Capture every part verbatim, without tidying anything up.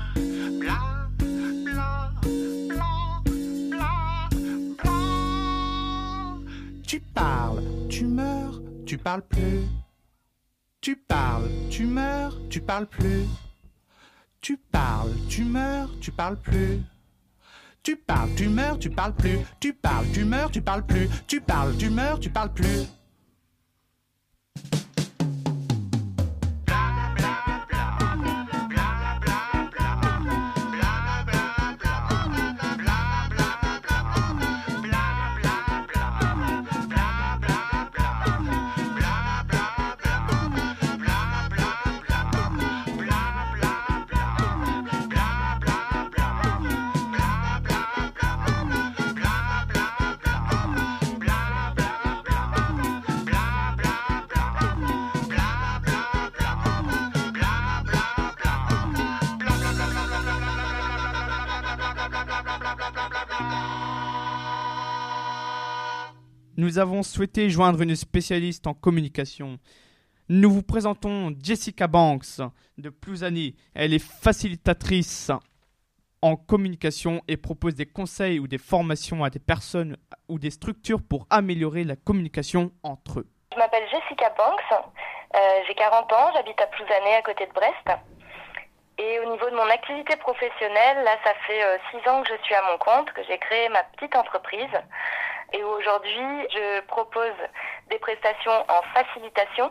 bla, bla, bla, bla, bla. Tu parles, tu meurs, tu parles plus. Tu parles, tu meurs, tu parles plus. Tu parles, tu meurs, tu parles plus. Tu parles, tu meurs, tu parles plus. Tu parles, tu meurs, tu parles plus. Tu parles, tu meurs, tu parles plus. Blah, blah, blah. nous avons souhaité joindre une spécialiste en communication. Nous vous présentons Jessica Banks de Plouzani. Elle est facilitatrice en communication et propose des conseils ou des formations à des personnes ou des structures pour améliorer la communication entre eux. Je m'appelle Jessica Banks, euh, j'ai quarante ans, j'habite à Plouzani à côté de Brest. Et au niveau de mon activité professionnelle, là ça fait euh, six ans que je suis à mon compte, que j'ai créé ma petite entreprise. Et aujourd'hui, je propose des prestations en facilitation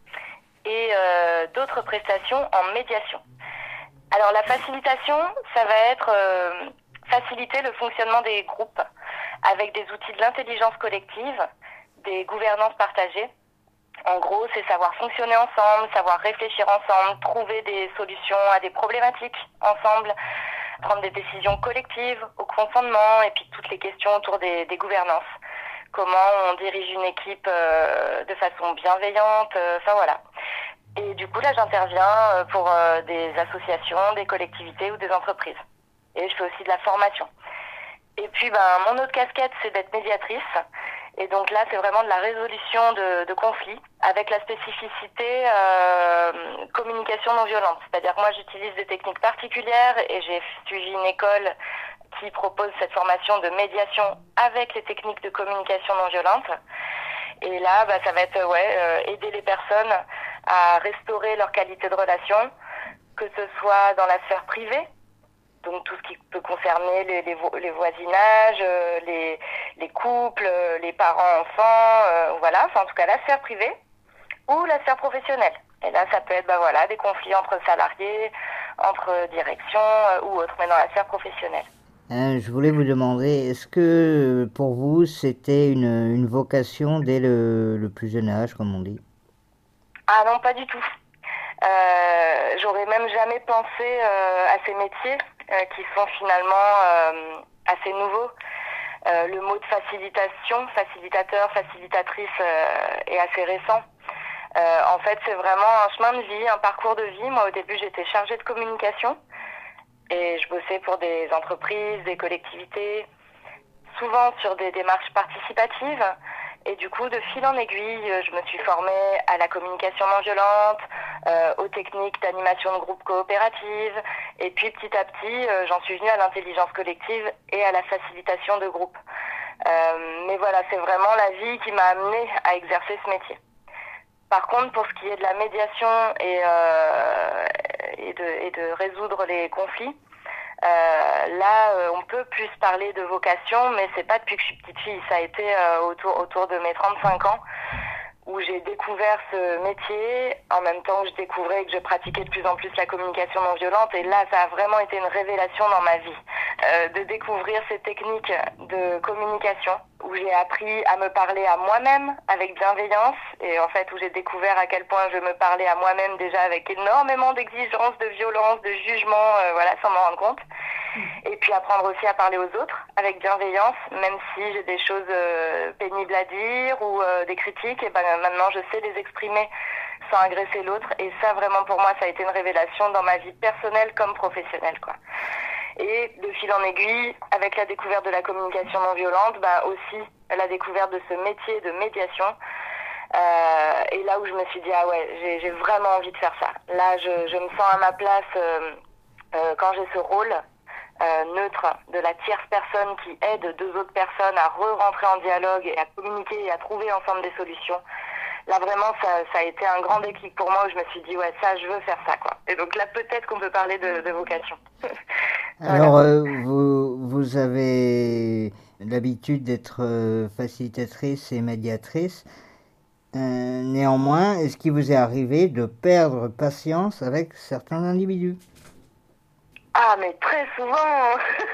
et euh, d'autres prestations en médiation. Alors la facilitation, ça va être euh, faciliter le fonctionnement des groupes avec des outils de l'intelligence collective, des gouvernances partagées. En gros, c'est savoir fonctionner ensemble, savoir réfléchir ensemble, trouver des solutions à des problématiques ensemble, prendre des décisions collectives au consentement et puis toutes les questions autour des, des gouvernances. Comment on dirige une équipe euh, de façon bienveillante, euh, enfin voilà. Et du coup, là, j'interviens pour euh, des associations, des collectivités ou des entreprises. Et je fais aussi de la formation. Et puis, ben, mon autre casquette, c'est d'être médiatrice. Et donc là, c'est vraiment de la résolution de, de conflits avec la spécificité euh, communication non violente. C'est-à-dire que moi, j'utilise des techniques particulières et j'ai suivi une école qui propose cette formation de médiation avec les techniques de communication non violente. Et là, bah, ça va être ouais, euh, aider les personnes à restaurer leur qualité de relation, que ce soit dans la sphère privée, donc tout ce qui peut concerner les, les, vo- les voisinages, euh, les, les couples, euh, les parents-enfants, euh, voilà, enfin en tout cas la sphère privée, ou la sphère professionnelle. Et là, ça peut être bah, voilà, des conflits entre salariés, entre directions euh, ou autres, mais dans la sphère professionnelle. Euh, je voulais vous demander, est-ce que pour vous c'était une, une vocation dès le, le plus jeune âge, comme on dit? Ah non, pas du tout. Euh, j'aurais même jamais pensé euh, à ces métiers euh, qui sont finalement euh, assez nouveaux. Euh, le mot de facilitation, facilitateur, facilitatrice euh, est assez récent. Euh, en fait, c'est vraiment un chemin de vie, un parcours de vie. Moi, au début, j'étais chargée de communication et je bossais pour des entreprises, des collectivités, souvent sur des démarches participatives. Et du coup, de fil en aiguille, je me suis formée à la communication non violente, euh, aux techniques d'animation de groupe coopérative. Et puis, petit à petit, euh, j'en suis venue à l'intelligence collective et à la facilitation de groupe. Euh, mais voilà, c'est vraiment la vie qui m'a amenée à exercer ce métier. Par contre, pour ce qui est de la médiation et, euh, et, de, et de résoudre les conflits, Euh, là, euh, on peut plus parler de vocation, mais c'est pas depuis que je suis petite fille. Ça a été euh, autour, autour de mes trente-cinq ans où j'ai découvert ce métier en même temps que je découvrais que je pratiquais de plus en plus la communication non violente. Et là, ça a vraiment été une révélation dans ma vie euh, de découvrir ces techniques de communication où j'ai appris à me parler à moi-même avec bienveillance et en fait où j'ai découvert à quel point je me parlais à moi-même déjà avec énormément d'exigences, de violence, de jugement, euh, voilà, sans m'en rendre compte. Et puis apprendre aussi à parler aux autres avec bienveillance, même si j'ai des choses euh, pénibles à dire ou euh, des critiques, et ben maintenant je sais les exprimer sans agresser l'autre. Et ça, vraiment pour moi, ça a été une révélation dans ma vie personnelle comme professionnelle, quoi. Et de fil en aiguille, avec la découverte de la communication non violente, bah aussi la découverte de ce métier de médiation. Euh, et là où je me suis dit, ah ouais, j'ai, j'ai vraiment envie de faire ça. Là, je, je me sens à ma place euh, euh, quand j'ai ce rôle euh, neutre de la tierce personne qui aide deux autres personnes à re-rentrer en dialogue et à communiquer et à trouver ensemble des solutions. Là, vraiment, ça, ça a été un grand déclic pour moi où je me suis dit, ouais, ça, je veux faire ça, quoi. Et donc là, peut-être qu'on peut parler de, de vocation. Alors, euh, vous, vous avez l'habitude d'être euh, facilitatrice et médiatrice. Euh, néanmoins, est-ce qu'il vous est arrivé de perdre patience avec certains individus? Ah, mais très souvent.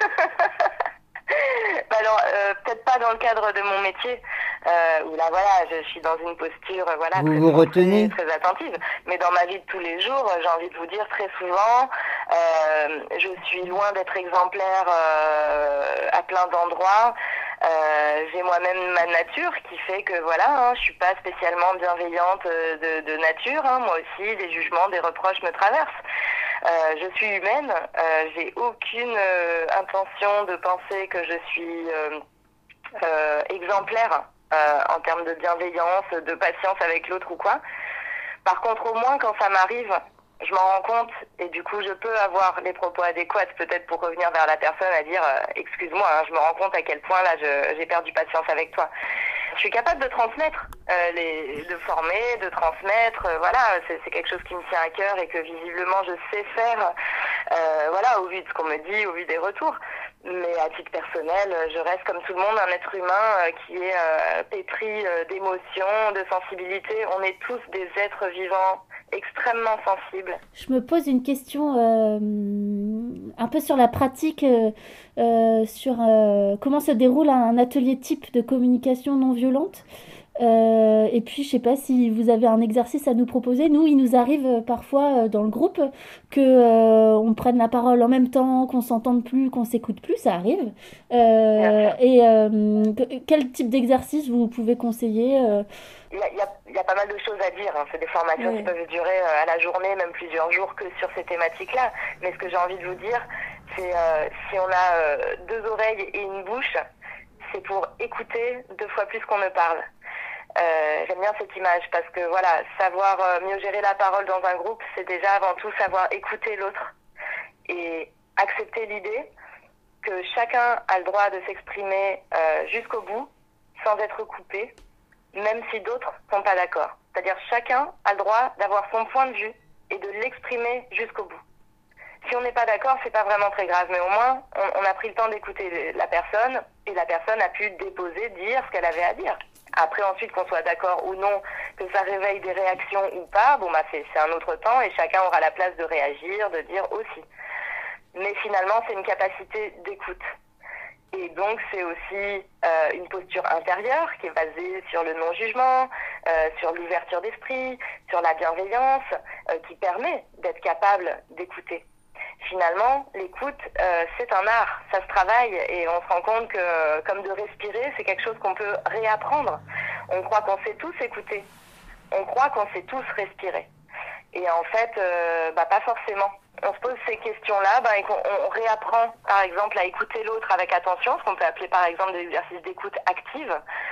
Alors, euh, peut-être pas dans le cadre de mon métier, euh, où là, voilà, je suis dans une posture, euh, voilà, vous très, vous retenez très, très attentive. Mais dans ma vie de tous les jours, j'ai envie de vous dire très souvent, euh, je suis loin d'être exemplaire euh, à plein d'endroits. Euh, j'ai moi-même ma nature qui fait que voilà, hein, je suis pas spécialement bienveillante de, de nature. Hein, moi aussi, des jugements, des reproches me traversent. Euh, je suis humaine, euh, j'ai aucune euh, intention de penser que je suis euh, euh, exemplaire euh, en termes de bienveillance, de patience avec l'autre ou quoi. Par contre, au moins, quand ça m'arrive, je m'en rends compte et du coup, je peux avoir les propos adéquats, peut-être pour revenir vers la personne à dire euh, « Excuse-moi, hein, je me rends compte à quel point là, je, j'ai perdu patience avec toi ». Je suis capable de transmettre, euh, les, de former, de transmettre, euh, voilà, c'est, c'est quelque chose qui me tient à cœur et que visiblement je sais faire, euh, voilà, au vu de ce qu'on me dit, au vu des retours. Mais à titre personnel, je reste comme tout le monde un être humain euh, qui est euh, pétri euh, d'émotions, de sensibilité. On est tous des êtres vivants extrêmement sensibles. Je me pose une question euh, un peu sur la pratique, euh, euh, sur euh, comment se déroule un atelier type de communication non violente. Euh, et puis, je sais pas si vous avez un exercice à nous proposer. Nous, il nous arrive euh, parfois euh, dans le groupe que euh, on prenne la parole en même temps, qu'on s'entende plus, qu'on s'écoute plus, ça arrive. Euh, et euh, que- quel type d'exercice vous pouvez conseiller euh, Il y a, il y a- il y a pas mal de choses à dire, hein. C'est des formations Ouais. qui peuvent durer euh, à la journée, même plusieurs jours, que sur ces thématiques-là. Mais ce que j'ai envie de vous dire, c'est euh, si on a euh, deux oreilles et une bouche, c'est pour écouter deux fois plus qu'on ne parle. Euh, j'aime bien cette image parce que voilà, savoir euh, mieux gérer la parole dans un groupe, c'est déjà avant tout savoir écouter l'autre et accepter l'idée que chacun a le droit de s'exprimer euh, jusqu'au bout sans être coupé, même si d'autres sont pas d'accord. C'est-à-dire chacun a le droit d'avoir son point de vue et de l'exprimer jusqu'au bout. Si on n'est pas d'accord, c'est pas vraiment très grave, mais au moins on, on a pris le temps d'écouter la personne et la personne a pu déposer, dire ce qu'elle avait à dire. Après ensuite qu'on soit d'accord ou non, que ça réveille des réactions ou pas, bon bah c'est, c'est un autre temps et chacun aura la place de réagir, de dire aussi. Mais finalement c'est une capacité d'écoute. Et donc c'est aussi euh, une posture intérieure qui est basée sur le non-jugement, euh, sur l'ouverture d'esprit, sur la bienveillance, euh, qui permet d'être capable d'écouter. Finalement, l'écoute, euh, c'est un art, ça se travaille et on se rend compte que, euh, comme de respirer, c'est quelque chose qu'on peut réapprendre. On croit qu'on sait tous écouter, on croit qu'on sait tous respirer. Et en fait, euh, bah, pas forcément. On se pose ces questions-là bah, et qu'on on réapprend, par exemple, à écouter l'autre avec attention, ce qu'on peut appeler par exemple des exercices d'écoute active.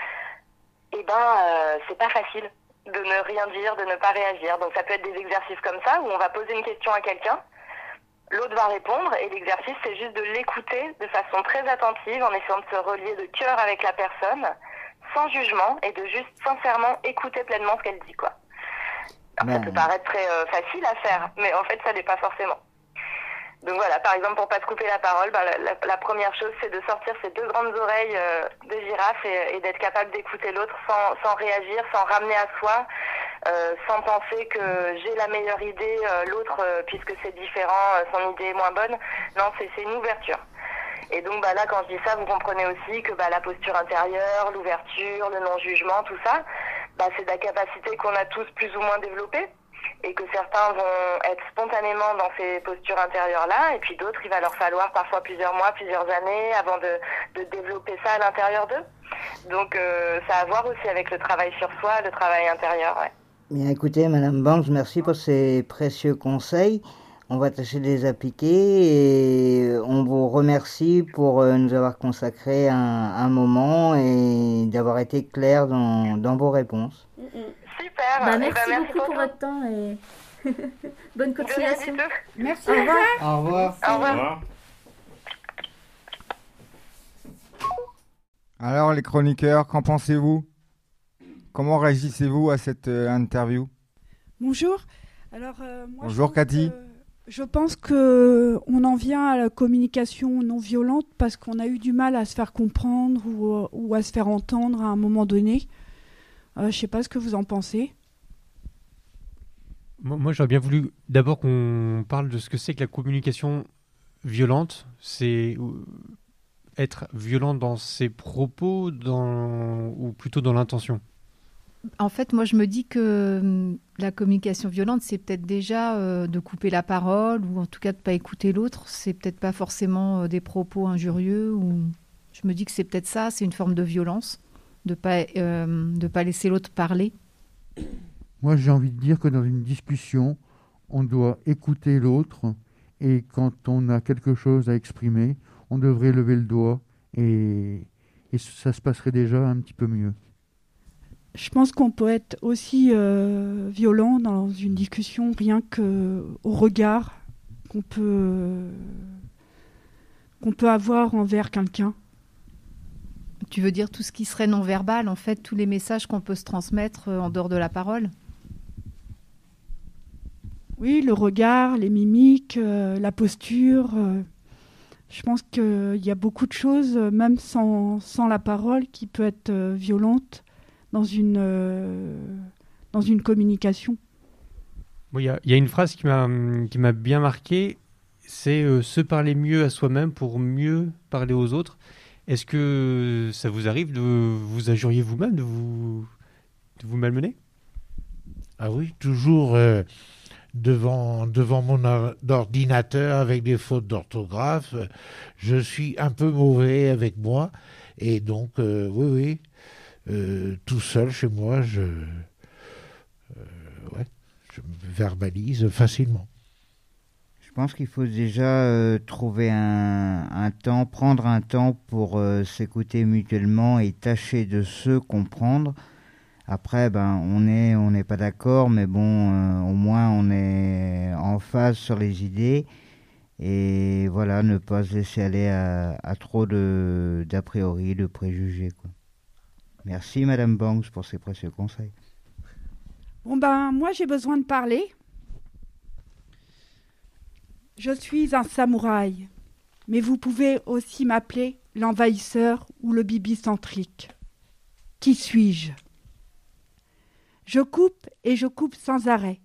Et ben, euh, c'est pas facile de ne rien dire, de ne pas réagir. Donc ça peut être des exercices comme ça où on va poser une question à quelqu'un. L'autre va répondre et l'exercice, c'est juste de l'écouter de façon très attentive en essayant de se relier de cœur avec la personne, sans jugement et de juste sincèrement écouter pleinement ce qu'elle dit, quoi. Alors, ça peut paraître très euh, facile à faire, mais en fait, ça l'est pas forcément. Donc voilà, par exemple, pour pas se couper la parole, ben, la, la, la première chose, c'est de sortir ses deux grandes oreilles euh, de girafe et, et d'être capable d'écouter l'autre sans, sans réagir, sans ramener à soi, euh, sans penser que j'ai la meilleure idée, euh, l'autre, euh, puisque c'est différent, euh, son idée est moins bonne. Non, c'est, c'est une ouverture. Et donc bah, là, quand je dis ça, vous comprenez aussi que bah, la posture intérieure, l'ouverture, le non-jugement, tout ça, bah, c'est de la capacité qu'on a tous plus ou moins développée. Et que certains vont être spontanément dans ces postures intérieures-là, et puis d'autres, il va leur falloir parfois plusieurs mois, plusieurs années avant de, de développer ça à l'intérieur d'eux. Donc euh, ça a à voir aussi avec le travail sur soi, le travail intérieur, ouais. Bien écoutez, Madame Banks, merci pour ces précieux conseils. On va tâcher de les appliquer et on vous remercie pour nous avoir consacré un, un moment et d'avoir été clair dans, dans vos réponses. Super. Bah, Eh merci, ben, merci beaucoup pour beaucoup. votre temps et bonne continuation. Merci. Au revoir. Au revoir. Au revoir. Alors les chroniqueurs, qu'en pensez-vous? Comment réagissez-vous à cette euh, interview? Bonjour. Alors, euh, moi, Bonjour je pense Cathy. que- Je pense que on en vient à la communication non violente parce qu'on a eu du mal à se faire comprendre ou, euh, ou à se faire entendre à un moment donné. Euh, je ne sais pas ce que vous en pensez. Moi, moi, j'aurais bien voulu d'abord qu'on parle de ce que c'est que la communication violente. C'est euh, être violent dans ses propos dans... ou plutôt dans l'intention. En fait, moi, je me dis que hum, la communication violente, c'est peut-être déjà euh, de couper la parole ou en tout cas de ne pas écouter l'autre. C'est peut-être pas forcément euh, des propos injurieux. Ou... Je me dis que c'est peut-être ça, c'est une forme de violence, de ne pas, euh, de pas laisser l'autre parler. Moi, j'ai envie de dire que dans une discussion, on doit écouter l'autre et quand on a quelque chose à exprimer, on devrait lever le doigt et, et ça se passerait déjà un petit peu mieux. Je pense qu'on peut être aussi euh, violent dans une discussion rien que au regard qu'on peut, qu'on peut avoir envers quelqu'un. Tu veux dire tout ce qui serait non-verbal, en fait, tous les messages qu'on peut se transmettre euh, en dehors de la parole? Oui, le regard, les mimiques, euh, la posture. Euh, je pense qu'il y a beaucoup de choses, euh, même sans, sans la parole, qui peut être euh, violente dans une, euh, dans une communication. Bon, il y, a- il y a une phrase qui m'a qui m'a bien marqué, c'est euh, se parler mieux à soi-même pour mieux parler aux autres. Est-ce que ça vous arrive de vous injurier vous-même, de vous, de vous malmener? Ah oui, toujours euh, devant, devant mon or- ordinateur avec des fautes d'orthographe. Je suis un peu mauvais avec moi. Et donc, euh, oui, oui, euh, tout seul chez moi, je, euh, ouais, je me verbalise facilement. Je pense qu'il faut déjà euh, trouver un, un temps, prendre un temps pour euh, s'écouter mutuellement et tâcher de se comprendre. Après, ben, on est, on n'est pas d'accord, mais bon, euh, au moins on est en phase sur les idées. Et voilà, ne pas se laisser aller à, à trop de, d'a priori, de préjugés, quoi. Merci Madame Banks pour ces précieux conseils. Bon ben, moi j'ai besoin de parler. Je suis un samouraï, mais vous pouvez aussi m'appeler l'envahisseur ou le bibicentrique. Qui suis-je? Je coupe et je coupe sans arrêt.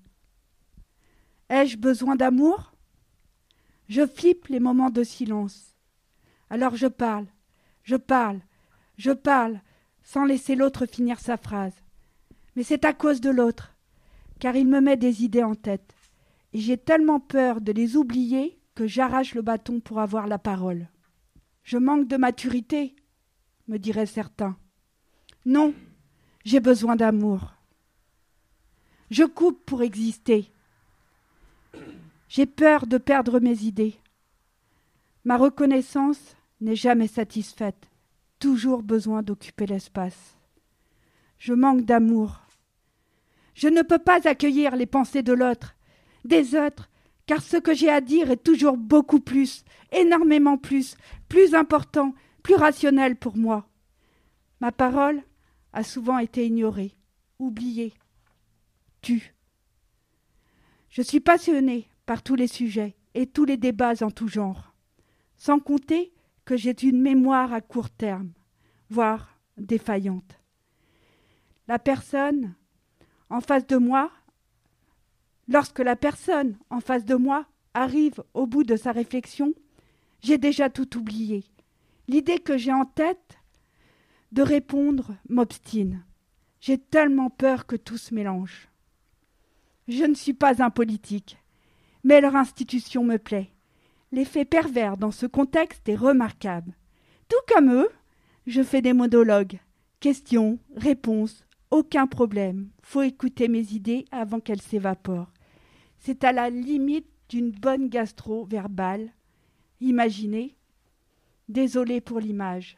Ai-je besoin d'amour? Je flippe les moments de silence. Alors je parle, je parle, je parle, sans laisser l'autre finir sa phrase. Mais c'est à cause de l'autre, car il me met des idées en tête. Et j'ai tellement peur de les oublier que j'arrache le bâton pour avoir la parole. Je manque de maturité, me diraient certains. Non, j'ai besoin d'amour. Je coupe pour exister. J'ai peur de perdre mes idées. Ma reconnaissance n'est jamais satisfaite, toujours besoin d'occuper l'espace. Je manque d'amour. Je ne peux pas accueillir les pensées de l'autre, des autres, car ce que j'ai à dire est toujours beaucoup plus, énormément plus, plus important, plus rationnel pour moi. Ma parole a souvent été ignorée, oubliée, tue. Je suis passionnée par tous les sujets et tous les débats en tout genre, sans compter que j'ai une mémoire à court terme, voire défaillante. La personne en face de moi Lorsque la personne en face de moi arrive au bout de sa réflexion, j'ai déjà tout oublié. L'idée que j'ai en tête de répondre m'obstine. J'ai tellement peur que tout se mélange. Je ne suis pas un politique, mais leur institution me plaît. L'effet pervers dans ce contexte est remarquable. Tout comme eux, je fais des monologues. Questions, réponses, aucun problème. Faut écouter mes idées avant qu'elles s'évaporent. C'est à la limite d'une bonne gastro verbale. Imaginez. Désolé pour l'image.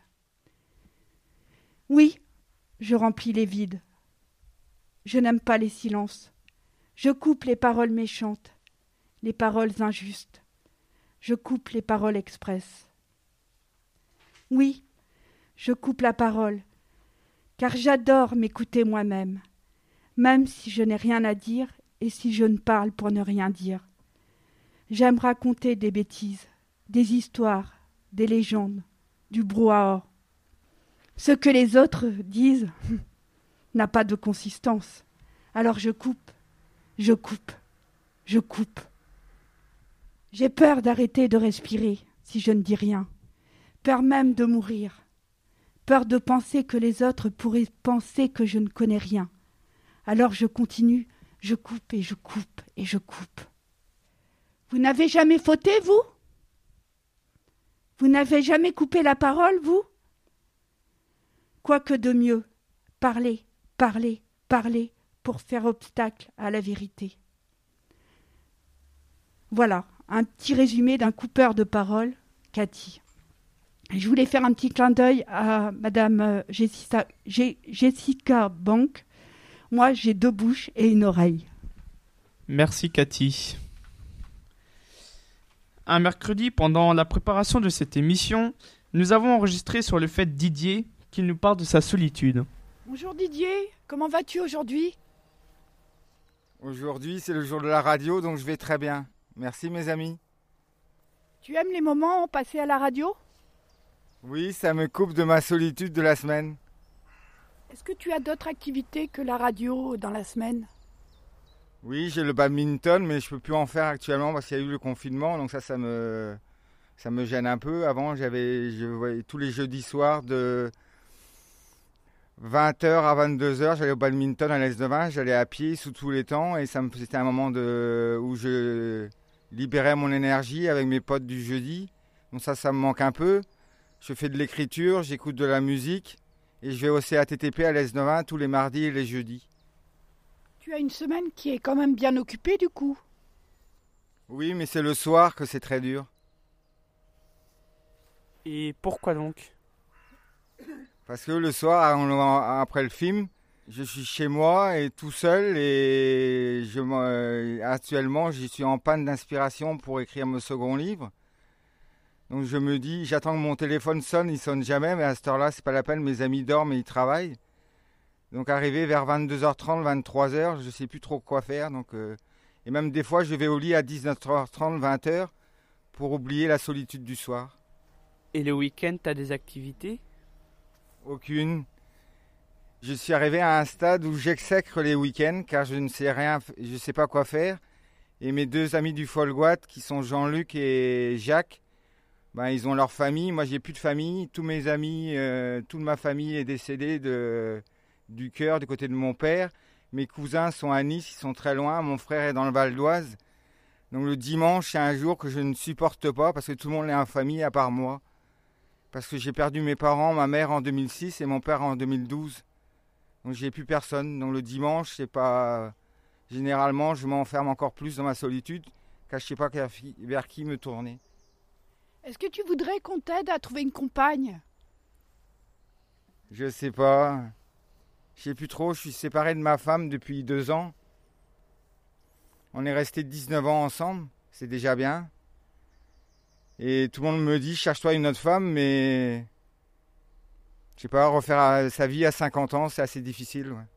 Oui, je remplis les vides. Je n'aime pas les silences. Je coupe les paroles méchantes, les paroles injustes. Je coupe les paroles expresses. Oui, je coupe la parole, car j'adore m'écouter moi-même, même si je n'ai rien à dire et si je ne parle pour ne rien dire. J'aime raconter des bêtises, des histoires, des légendes, du brouhaha. Ce que les autres disent n'a pas de consistance. Alors je coupe, je coupe, je coupe. J'ai peur d'arrêter de respirer si je ne dis rien. Peur même de mourir. Peur de penser que les autres pourraient penser que je ne connais rien. Alors je continue, je coupe et je coupe et je coupe. Vous n'avez jamais fauté, vous? Vous n'avez jamais coupé la parole, vous? Quoique de mieux, parler, parler, parler pour faire obstacle à la vérité. Voilà, un petit résumé d'un coupeur de parole, Cathy. Je voulais faire un petit clin d'œil à Madame euh, Jessica, J- Jessica Bank. Moi, j'ai deux bouches et une oreille. Merci Cathy. Un mercredi, pendant la préparation de cette émission, nous avons enregistré sur le fait Didier qui nous parle de sa solitude. Bonjour Didier, comment vas-tu aujourd'hui? Aujourd'hui, c'est le jour de la radio, donc je vais très bien. Merci mes amis. Tu aimes les moments passés à la radio? Oui, ça me coupe de ma solitude de la semaine. Est-ce que tu as d'autres activités que la radio dans la semaine? Oui, j'ai le badminton, mais je peux plus en faire actuellement parce qu'il y a eu le confinement, donc ça, ça me, ça me gêne un peu. Avant, j'avais, je voyais tous les jeudis soirs de vingt heures à vingt-deux heures, j'allais au badminton à l'Est de Vin, j'allais à pied sous tous les temps, et ça me, c'était un moment de, où je libérais mon énergie avec mes potes du jeudi. Donc ça, ça me manque un peu. Je fais de l'écriture, j'écoute de la musique, et je vais au C A T T P à l'Est de Vin tous les mardis et les jeudis. Tu as une semaine qui est quand même bien occupée du coup. Oui, mais c'est le soir que c'est très dur. Et pourquoi donc? Parce que le soir, on- après le film, je suis chez moi et tout seul et je, m'en- actuellement, je suis en panne d'inspiration pour écrire mon second livre. Donc je me dis, j'attends que mon téléphone sonne, il sonne jamais, mais à cette heure-là, c'est pas la peine, mes amis dorment et ils travaillent. Donc arrivé vers vingt-deux heures trente, vingt-trois heures, je sais plus trop quoi faire. Donc, euh, et même des fois, je vais au lit à dix-neuf heures trente, vingt heures pour oublier la solitude du soir. Et le week-end, t'as des activités? Aucune. Je suis arrivé à un stade où j'exècre les week-ends car je ne sais rien, je ne sais pas quoi faire. Et mes deux amis du Folgoat, qui sont Jean-Luc et Jacques, ben, ils ont leur famille. Moi, j'ai plus de famille. Tous mes amis, euh, toute ma famille est décédée de, du cœur, du côté de mon père. Mes cousins sont à Nice, ils sont très loin. Mon frère est dans le Val d'Oise. Donc le dimanche, c'est un jour que je ne supporte pas parce que tout le monde est en famille à part moi. Parce que j'ai perdu mes parents, ma mère en deux mille six et mon père en deux mille douze. Donc j'ai plus personne. Donc le dimanche, c'est pas. Généralement, je m'enferme encore plus dans ma solitude, car je sais pas vers qui me tourner. Est-ce que tu voudrais qu'on t'aide à trouver une compagne? Je sais pas. Je sais plus trop. Je suis séparé de ma femme depuis deux ans. On est restés dix-neuf ans ensemble. C'est déjà bien. Et tout le monde me dit, cherche-toi une autre femme, mais je sais pas, refaire sa vie à cinquante ans, c'est assez difficile. Ouais.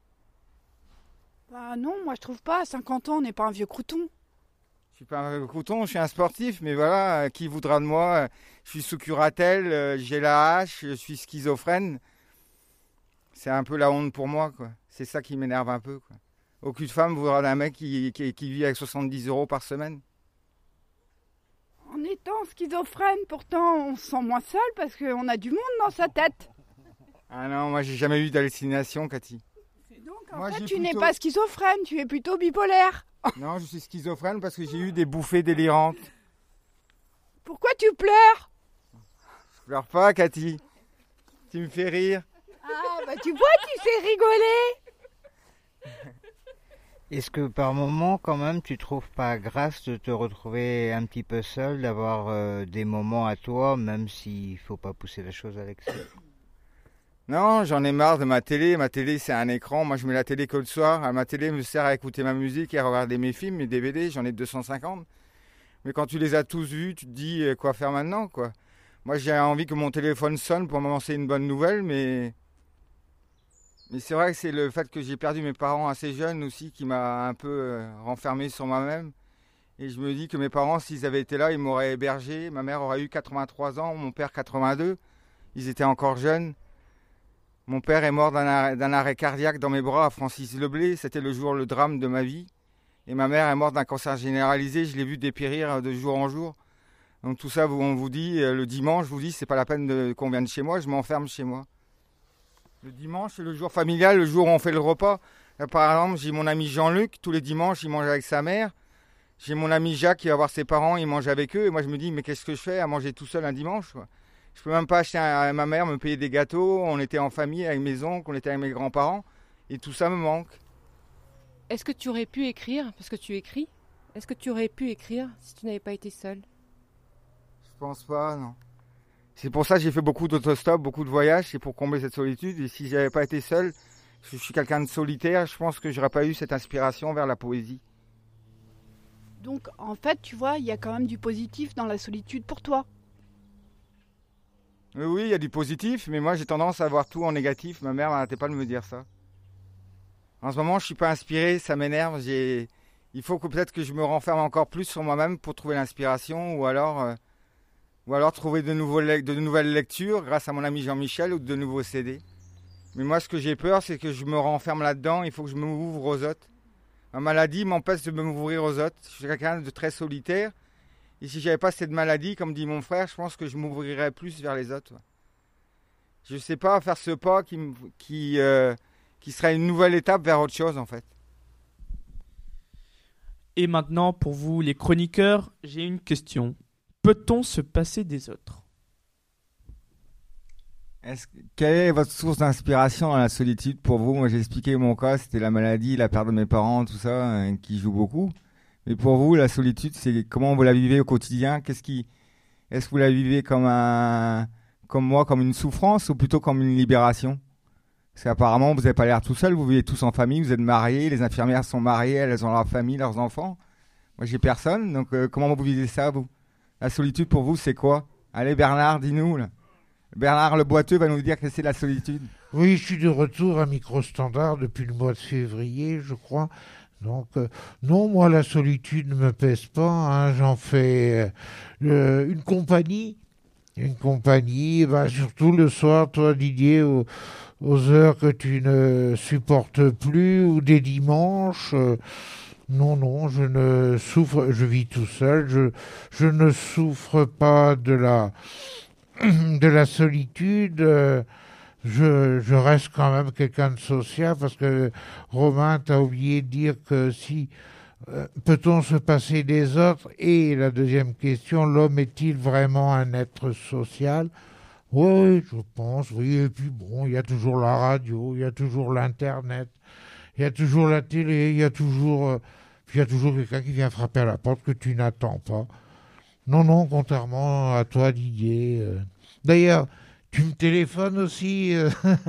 Bah non, moi je trouve pas. À cinquante ans, on n'est pas un vieux crouton. Je suis pas un vieux crouton, je suis un sportif, mais voilà, qui voudra de moi? Je suis sous curatelle, j'ai la hache, je suis schizophrène. C'est un peu la honte pour moi, quoi. C'est ça qui m'énerve un peu, quoi. Aucune femme voudra d'un mec qui, qui, qui vit avec soixante-dix euros par semaine. En étant schizophrène, pourtant, on se sent moins seul parce qu'on a du monde dans sa tête. Ah non, moi j'ai jamais eu d'hallucination, Cathy. Donc en Moi, fait, j'ai tu n'es plutôt- pas schizophrène, tu es plutôt bipolaire. Non, je suis schizophrène parce que j'ai eu des bouffées délirantes. Pourquoi tu pleures? Je pleure pas, Cathy. Tu me fais rire. Ah bah tu vois, tu sais rigoler. Est-ce que par moment, quand même, tu trouves pas grâce de te retrouver un petit peu seul, d'avoir euh, des moments à toi, même s'il faut pas pousser la chose à l'excès? Non, j'en ai marre de ma télé. Ma télé, c'est un écran. Moi, je mets la télé que le soir. Ma télé me sert à écouter ma musique et à regarder mes films, mes D V D. J'en ai deux cent cinquante. Mais quand tu les as tous vus, tu te dis euh, quoi faire maintenant, quoi. Moi, j'ai envie que mon téléphone sonne pour m'annoncer une bonne nouvelle, mais... Mais c'est vrai que c'est le fait que j'ai perdu mes parents assez jeunes aussi qui m'a un peu euh, renfermé sur moi-même. Et je me dis que mes parents, s'ils avaient été là, ils m'auraient hébergé. Ma mère aurait eu quatre-vingt-trois ans, mon père quatre-vingt-deux. Ils étaient encore jeunes. Mon père est mort d'un arrêt, d'un arrêt cardiaque dans mes bras à Francis Leblé. C'était le jour, le drame de ma vie. Et ma mère est morte d'un cancer généralisé. Je l'ai vu dépérir de jour en jour. Donc tout ça, on vous dit, le dimanche, je vous dis, c'est pas la peine de, qu'on vienne chez moi. Je m'enferme chez moi. Le dimanche, c'est le jour familial, le jour où on fait le repas. Là, par exemple, j'ai mon ami Jean-Luc. Tous les dimanches, il mange avec sa mère. J'ai mon ami Jacques qui va voir ses parents. Il mange avec eux. Et moi, je me dis, mais qu'est-ce que je fais à manger tout seul un dimanche, quoi. Je peux même pas acheter à ma mère, me payer des gâteaux. On était en famille avec mes oncles, on était avec mes grands-parents. Et tout ça me manque. Est-ce que tu aurais pu écrire, parce que tu écris, est-ce que tu aurais pu écrire si tu n'avais pas été seul? Je pense pas, non. C'est pour ça que j'ai fait beaucoup d'autostop, beaucoup de voyages, c'est pour combler cette solitude. Et si j'avais pas été seul, je suis quelqu'un de solitaire, je pense que j'aurais pas eu cette inspiration vers la poésie. Donc en fait, tu vois, il y a quand même du positif dans la solitude pour toi. Oui, oui, il y a du positif, mais moi j'ai tendance à voir tout en négatif. Ma mère n'arrêtait pas de me dire ça. En ce moment, je suis pas inspiré, ça m'énerve. J'ai... Il faut que peut-être que je me renferme encore plus sur moi-même pour trouver l'inspiration, ou alors, euh, ou alors trouver de, nouveaux le... de nouvelles lectures grâce à mon ami Jean-Michel ou de nouveaux C D. Mais moi, ce que j'ai peur, c'est que je me renferme là-dedans. Il faut que je m'ouvre aux autres. Ma maladie m'empêche de m'ouvrir aux autres. Je suis quelqu'un de très solitaire. Et si j'avais pas cette maladie, comme dit mon frère, je pense que je m'ouvrirais plus vers les autres. Je sais pas faire ce pas qui, qui, euh, qui serait une nouvelle étape vers autre chose, en fait. Et maintenant, pour vous, les chroniqueurs, j'ai une question. Peut-on se passer des autres ? Est-ce, quelle est votre source d'inspiration dans la solitude pour vous ? Moi, j'ai expliqué mon cas, c'était la maladie, la perte de mes parents, tout ça, hein, qui joue beaucoup. Mais pour vous, la solitude, c'est comment vous la vivez au quotidien ? Qu'est-ce qui, est-ce que vous la vivez comme un, comme moi, comme une souffrance ou plutôt comme une libération ? Parce qu'apparemment, vous n'avez pas l'air tout seul, vous vivez tous en famille, vous êtes mariés, les infirmières sont mariées, elles ont leur famille, leurs enfants. Moi, j'ai personne, donc euh, comment vous vivez ça, vous ? La solitude pour vous, c'est quoi ? Allez, Bernard, dis-nous, là. Bernard le boiteux va nous dire que c'est la solitude. Oui, je suis de retour à Micro Standard depuis le mois de février, je crois. Donc, euh, non, moi, la solitude ne me pèse pas. Hein. J'en fais euh, une compagnie. Une compagnie, bah, surtout le soir, toi, Didier, aux, aux heures que tu ne supportes plus, ou des dimanches. Euh, non, non, je ne souffre, je vis tout seul. Je, je ne souffre pas de la... de la solitude, euh, je, je reste quand même quelqu'un de social parce que Romain, t'as oublié de dire que si euh, peut-on se passer des autres, et la deuxième question, l'homme est-il vraiment un être social ? Oui, je pense, oui, et puis bon, il y a toujours la radio, il y a toujours l'internet, il y a toujours la télé, il y a toujours, euh, puis il y a toujours quelqu'un qui vient frapper à la porte que tu n'attends pas. Non, non, contrairement à toi, Didier. Euh. D'ailleurs, tu me téléphones aussi. Euh.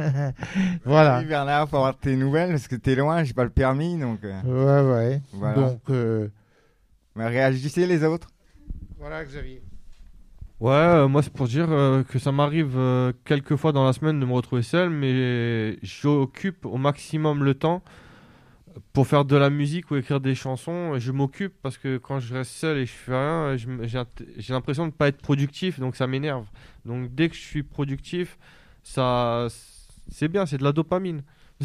Voilà. Oui, Bernard, pour avoir tes nouvelles, parce que t'es loin, j'ai pas le permis, donc... Euh... Ouais, ouais. Voilà. Donc... Euh... Mais réagissez les autres. Voilà, Xavier. Ouais, euh, moi c'est pour dire euh, que ça m'arrive euh, quelques fois dans la semaine de me retrouver seul, mais j'occupe au maximum le temps pour faire de la musique ou écrire des chansons. Je m'occupe parce que quand je reste seul et je fais rien, je, j'ai, j'ai l'impression de ne pas être productif, donc ça m'énerve. Donc dès que je suis productif, ça, c'est bien, c'est de la dopamine.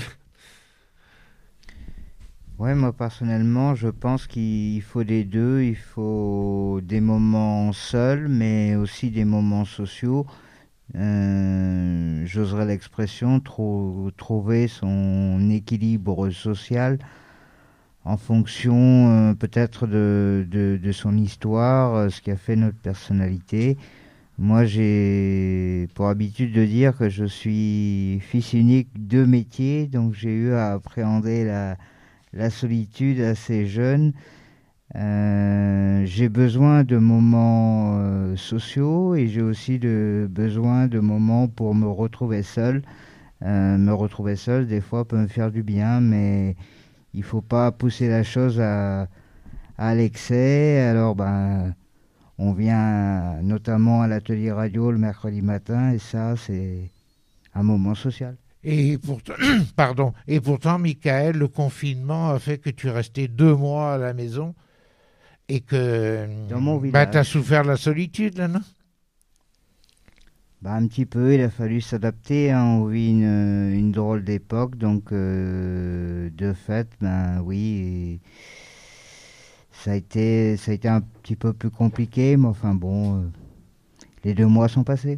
Ouais, moi personnellement, je pense qu'il faut des deux. Il faut des moments seuls, mais aussi des moments sociaux. Euh, j'oserais l'expression, trou- trouver son équilibre social en fonction euh, peut-être de, de, de son histoire, euh, ce qui a fait notre personnalité. Moi, j'ai pour habitude de dire que je suis fils unique de métier, donc j'ai eu à appréhender la, la solitude assez jeune. Euh, j'ai besoin de moments euh, sociaux et j'ai aussi de, besoin de moments pour me retrouver seul. Euh, me retrouver seul, des fois, peut me faire du bien, mais il ne faut pas pousser la chose à, à l'excès. Alors, ben, on vient notamment à l'atelier radio le mercredi matin et ça, c'est un moment social. Et pourtant, pardon, et pourtant, Michael, le confinement a fait que tu restais deux mois à la maison. Et que bah, tu as souffert la solitude, là, non ? Bah, un petit peu, il a fallu s'adapter. Hein. On vit une, une drôle d'époque, donc euh, de fait, ben oui, ça a été, ça a été un petit peu plus compliqué, mais enfin bon, euh, les deux mois sont passés.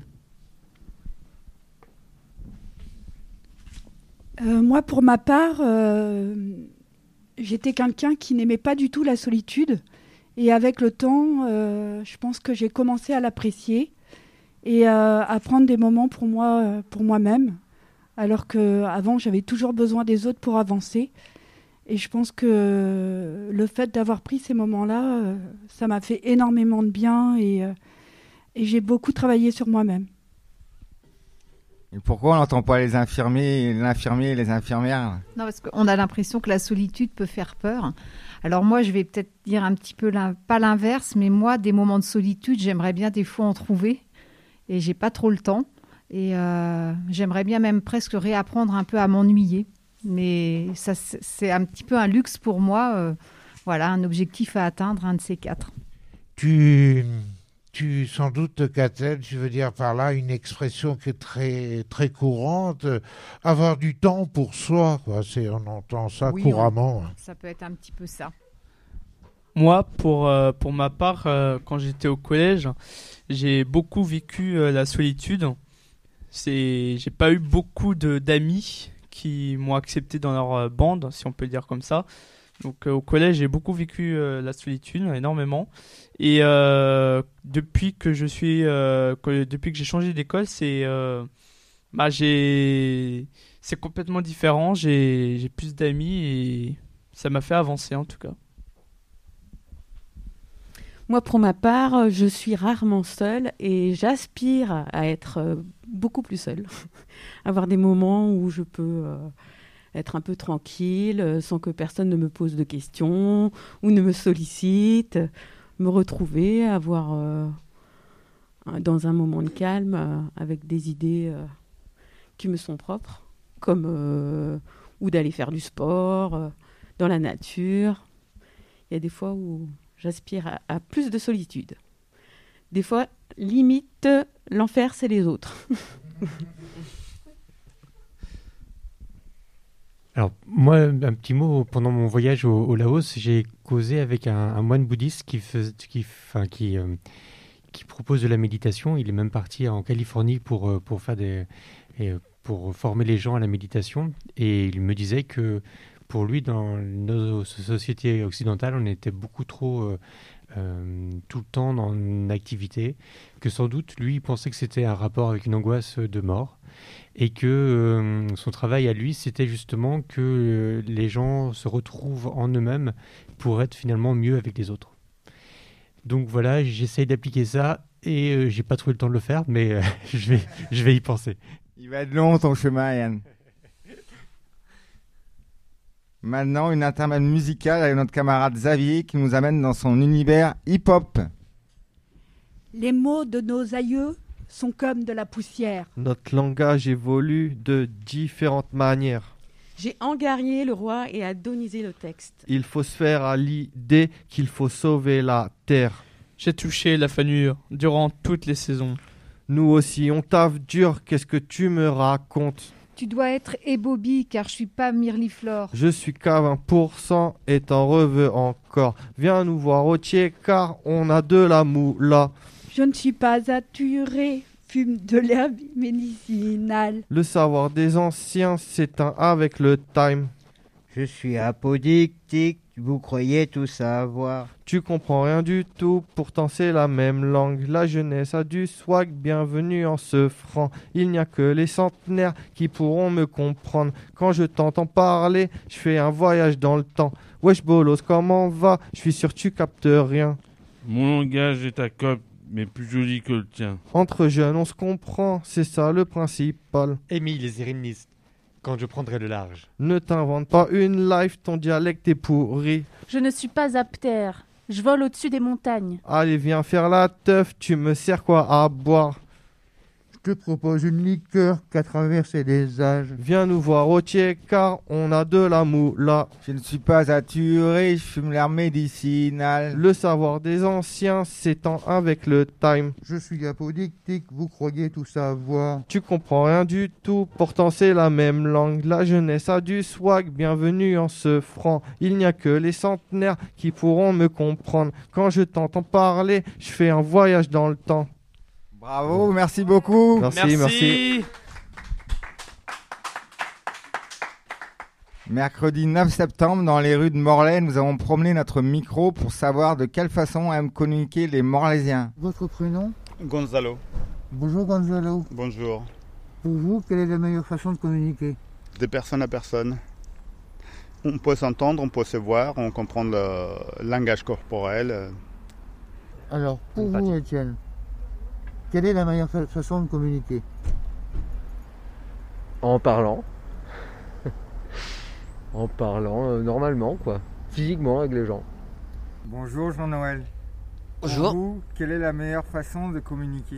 Euh, moi, pour ma part, euh, j'étais quelqu'un qui n'aimait pas du tout la solitude. Et avec le temps, euh, je pense que j'ai commencé à l'apprécier et euh, à prendre des moments pour moi, pour moi-même. Alors qu'avant, j'avais toujours besoin des autres pour avancer. Et je pense que le fait d'avoir pris ces moments-là, euh, ça m'a fait énormément de bien et, euh, et j'ai beaucoup travaillé sur moi-même. Et pourquoi on n'entend pas les infirmiers, l'infirmier et les infirmières? Non, parce qu'on a l'impression que la solitude peut faire peur. Alors moi, je vais peut-être dire un petit peu, l'in- pas l'inverse, mais moi, des moments de solitude, j'aimerais bien des fois en trouver. Et j'ai pas trop le temps. Et euh, j'aimerais bien même presque réapprendre un peu à m'ennuyer. Mais ça, c'est c'est un petit peu un luxe pour moi. euh, voilà, un objectif à atteindre, un de ces quatre. Tu, tu sans doute, Catel, tu veux dire par là une expression qui est très, très courante, euh, avoir du temps pour soi, quoi. C'est, on entend ça Oui, couramment. on- ça peut être un petit peu ça. Moi, pour, euh, pour ma part, euh, quand j'étais au collège, j'ai beaucoup vécu euh, la solitude. C'est, j'ai pas eu beaucoup de, d'amis qui m'ont accepté dans leur euh, bande, si on peut le dire comme ça. Donc euh, au collège, j'ai beaucoup vécu euh, la solitude, énormément. Et euh, depuis que je suis, euh, que- depuis que j'ai changé d'école, c'est, euh, bah j'ai, c'est complètement différent. J'ai, j'ai plus d'amis et ça m'a fait avancer en tout cas. Moi, pour ma part, je suis rarement seule et j'aspire à être euh, beaucoup plus seule. Avoir des moments où je peux euh, être un peu tranquille, euh, sans que personne ne me pose de questions ou ne me sollicite, me retrouver, avoir euh, un- dans un moment de calme, euh, avec des idées euh, qui me sont propres, comme euh, ou d'aller faire du sport, euh, dans la nature. Il y a des fois où j'aspire à, à plus de solitude. Des fois, limite, l'enfer, c'est les autres. Alors, moi, un petit mot, pendant mon voyage au, au Laos, j'ai causé avec un, un moine bouddhiste qui, fais- qui, enfin, qui, euh, qui propose de la méditation. Il est même parti en Californie pour, euh, pour, faire des, et, euh, pour former les gens à la méditation. Et il me disait que pour lui, dans nos sociétés occidentales, on était beaucoup trop euh, euh, tout le temps dans une activité, que sans doute, lui, il pensait que c'était un rapport avec une angoisse de mort. Et que euh, son travail à lui, c'était justement que euh, les gens se retrouvent en eux-mêmes pour être finalement mieux avec les autres. Donc voilà, j'essaye d'appliquer ça et euh, j'ai pas trouvé le temps de le faire, mais euh, je vais, je vais y penser. Il va être long ton chemin, Yann. Maintenant, une intermède musicale avec notre camarade Xavier qui nous amène dans son univers hip-hop. Les mots de nos aïeux sont comme de la poussière. Notre langage évolue de différentes manières. J'ai engarnié le roi et adonisé le texte. Il faut se faire à l'idée qu'il faut sauver la terre. J'ai touché la fanure durant toutes les saisons. Nous aussi, on taffe dur, qu'est-ce que tu me racontes? Tu dois être Ebobi car je suis pas Mirliflore. Je suis qu'à vingt pour cent et t'en reveux encore. Viens nous voir au tiers car on a de la moula. Je ne suis pas atturé, fume de l'herbe médicinale. Le savoir des anciens s'éteint avec le time. Je suis apodictique, vous croyez tout savoir. Tu comprends rien du tout, pourtant c'est la même langue. La jeunesse a du swag, bienvenue en ce franc. Il n'y a que les centenaires qui pourront me comprendre. Quand je t'entends parler, je fais un voyage dans le temps. Wesh bolos, comment va? Je suis sûr tu captes rien. Mon langage est ta cope, mais plus joli que le tien. Entre jeunes, on se comprend, c'est ça le principal. Émile les Irénistes, quand je prendrai le large. Ne t'invente pas une life, ton dialecte est pourri. Je ne suis pas aptère. Je vole au-dessus des montagnes. Allez, viens faire la teuf, tu me sers quoi à boire? Je te propose une liqueur qu'a traversé les âges. Viens nous voir au tiers car on a de la moula. Je ne suis pas atturé, je fume l'herbe médicinale. Le savoir des anciens s'étend avec le time. Je suis apodictique, vous croyez tout savoir. Tu comprends rien du tout, pourtant c'est la même langue. La jeunesse a du swag, bienvenue en ce franc. Il n'y a que les centenaires qui pourront me comprendre. Quand je t'entends parler, je fais un voyage dans le temps. Bravo, merci beaucoup. Merci, Merci. merci. Mercredi neuf septembre, dans les rues de Morlaix, nous avons promené notre micro pour savoir de quelle façon aiment communiquer les Morlaisiens. Votre prénom? Gonzalo. Bonjour Gonzalo. Bonjour. Pour vous, quelle est la meilleure façon de communiquer? De personne à personne. On peut s'entendre, on peut se voir, on comprend le langage corporel. Alors, pour vous, Étienne, quelle est la meilleure fa- façon de communiquer? En parlant. En parlant euh, normalement, quoi. Physiquement avec les gens. Bonjour Jean-Noël. Bonjour. Pour vous, quelle est la meilleure façon de communiquer?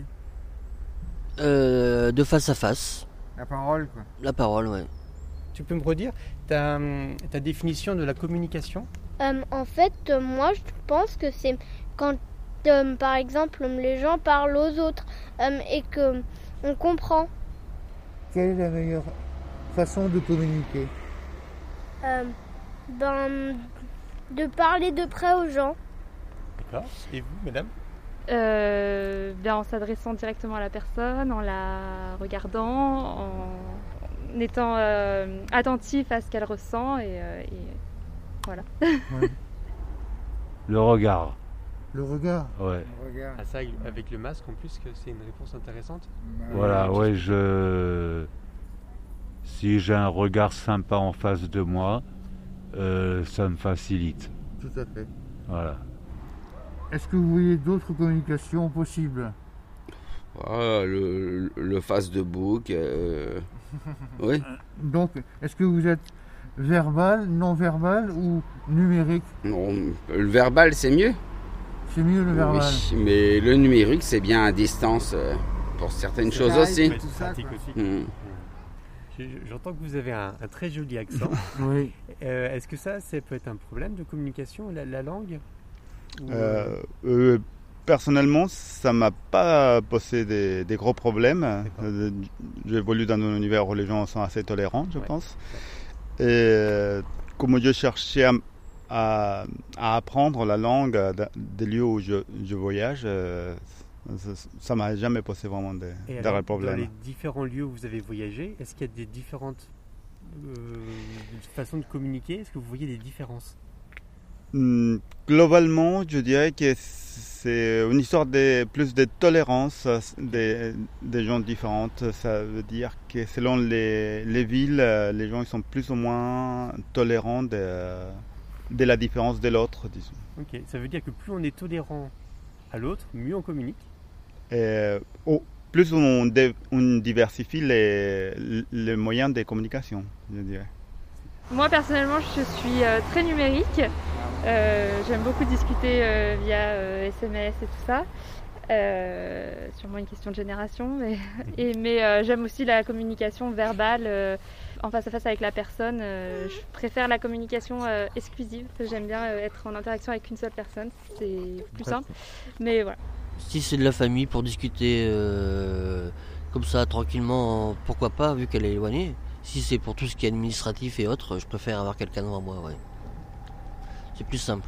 Euh, de face à face. La parole, quoi. La parole, ouais. Tu peux me redire ta, ta définition de la communication? Euh, en fait, euh, moi, je pense que c'est quand, euh, par exemple, les gens parlent aux autres euh, et que on comprend. Quelle est la meilleure façon de communiquer? Euh, ben, de parler de près aux gens. D'accord. Et vous, madame? Euh, bien, en s'adressant directement à la personne, en la regardant, en étant euh, attentif à ce qu'elle ressent et, euh, et voilà. Ouais. Le regard. Le regard. Ouais. Le regard. Ah, ça, avec le masque en plus, que c'est une réponse intéressante. Voilà, ouais, je. Si j'ai un regard sympa en face de moi, euh, ça me facilite. Tout à fait. Voilà. Est-ce que vous voyez d'autres communications possibles? Ah, le, le Facebook. Euh... Oui. Donc, est-ce que vous êtes verbal, non verbal ou numérique? Non, le verbal c'est mieux. C'est mieux le verbal. Oui, mais le numérique c'est bien à distance euh, pour certaines C'est choses pareil, aussi. ouais, c'est pratique aussi. Mmh. Je- J'entends que vous avez un, un très joli accent. Oui. Euh, Est-ce que ça, ça peut être un problème de communication, la, la langue? Ou, Euh, euh, personnellement, ça m'a pas posé des, des gros problèmes. Euh, J'évolue dans un univers où les gens sont assez tolérants, je Ouais. pense. Et euh, comme je cherchais à, à- à apprendre la langue de- des lieux où je, je voyage, euh, ça- ça m'a jamais posé vraiment des, Et des alors, vrais dans problèmes. les différents lieux où vous avez voyagé, est-ce qu'il y a des différentes euh, façons de communiquer? Est-ce que vous voyez des différences? Hmm, Globalement, je dirais que c'est une histoire de plus de tolérance euh, des, des gens différentes. Ça veut dire que selon les, les villes, euh, les gens ils sont plus ou moins tolérants de, de la différence de l'autre, disons. Ok, ça veut dire que plus on est tolérant à l'autre, mieux on communique. Et, oh, plus on, dé- on diversifie les, les moyens de communication, je dirais. Moi personnellement, je suis euh, très numérique. Euh, J'aime beaucoup discuter euh, via euh, S M S et tout ça. Euh, sûrement une question de génération, mais, et, mais euh, j'aime aussi la communication verbale euh, en face à face avec la personne. Euh, je préfère la communication euh, exclusive. J'aime bien euh, être en interaction avec une seule personne, c'est plus simple. Mais voilà. Si c'est de la famille pour discuter euh, comme ça tranquillement, pourquoi pas, vu qu'elle est éloignée. Si c'est pour tout ce qui est administratif et autres, je préfère avoir quelqu'un devant moi, ouais. C'est plus simple.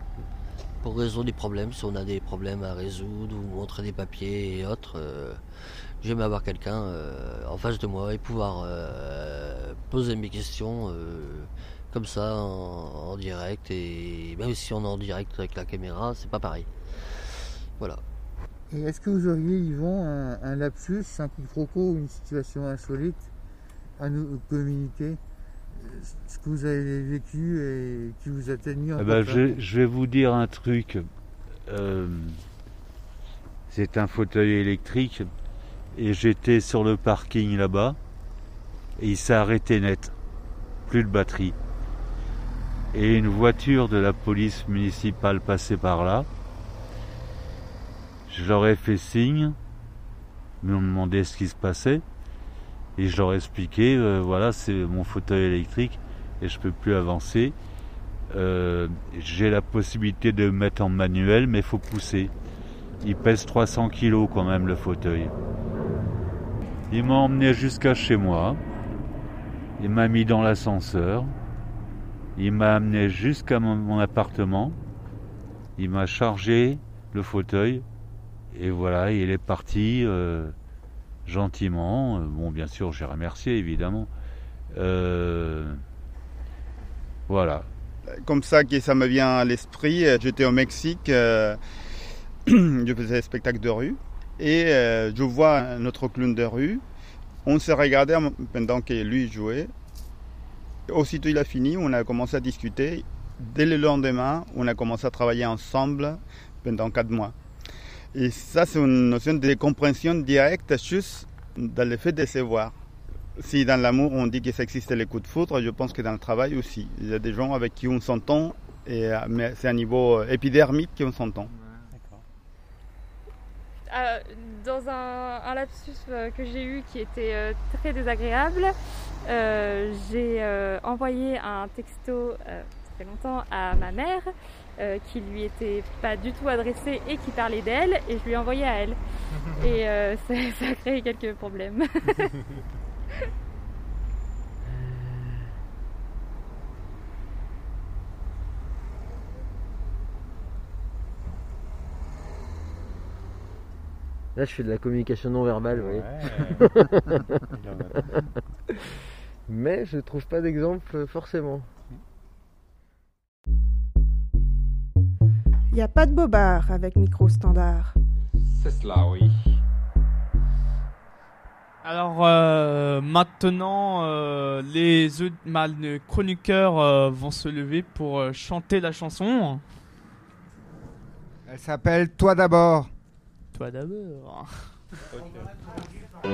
Pour résoudre des problèmes, si on a des problèmes à résoudre ou montrer des papiers et autres, euh, j'aime avoir quelqu'un euh, en face de moi et pouvoir euh, poser mes questions euh, comme ça en, en direct. Et même si on est en direct avec la caméra, c'est pas pareil. Voilà. Et est-ce que vous auriez, Yvon, un, un lapsus, un quiproquo ou une situation insolite à nous communiquer? Ce que vous avez vécu et qui vous a tenu en Eh ben, contact? je, je vais vous dire un truc. Euh, c'est un fauteuil électrique et j'étais sur le parking là-bas et il s'est arrêté net. Plus de batterie. Et une voiture de la police municipale passait par là. Je leur ai fait signe. Ils m'ont demandé ce qui se passait. Et je leur ai expliqué, euh, voilà, c'est mon fauteuil électrique et je peux plus avancer. Euh, j'ai la possibilité de le mettre en manuel, mais il faut pousser. Il pèse trois cents kilos quand même, le fauteuil. Il m'a emmené jusqu'à chez moi. Il m'a mis dans l'ascenseur. Il m'a amené jusqu'à mon, mon appartement. Il m'a chargé le fauteuil. Et voilà, il est parti... Euh, gentiment, bon bien sûr j'ai remercié évidemment, euh, voilà. Comme ça que ça me vient à l'esprit, j'étais au Mexique, euh, je faisais un spectacle de rue et euh, je vois un autre clown de rue, on s'est regardé pendant que lui jouait, aussitôt il a fini, on a commencé à discuter, dès le lendemain on a commencé à travailler ensemble pendant quatre mois. Et ça, c'est une notion de compréhension directe juste dans le fait de se voir. Si dans l'amour on dit que ça existe les coups de foudre, je pense que dans le travail aussi. Il y a des gens avec qui on s'entend, et, mais c'est à niveau épidermique qu'on s'entend. Euh, dans un, un lapsus euh, que j'ai eu qui était euh, très désagréable, euh, j'ai euh, envoyé un texto euh, ça fait longtemps à ma mère euh, qui lui était pas du tout adressé et qui parlait d'elle, et je lui ai envoyé à elle. Et euh, ça, ça a créé quelques problèmes. Là, je fais de la communication non verbale, vous voyez. Ouais. Mais je trouve pas d'exemple forcément. Il n'y a pas de bobard avec micro standard. C'est cela, oui. Alors euh, maintenant, euh, les, ma, les chroniqueurs euh, vont se lever pour euh, chanter la chanson. Elle s'appelle Toi d'abord. Toi d'abord. Okay.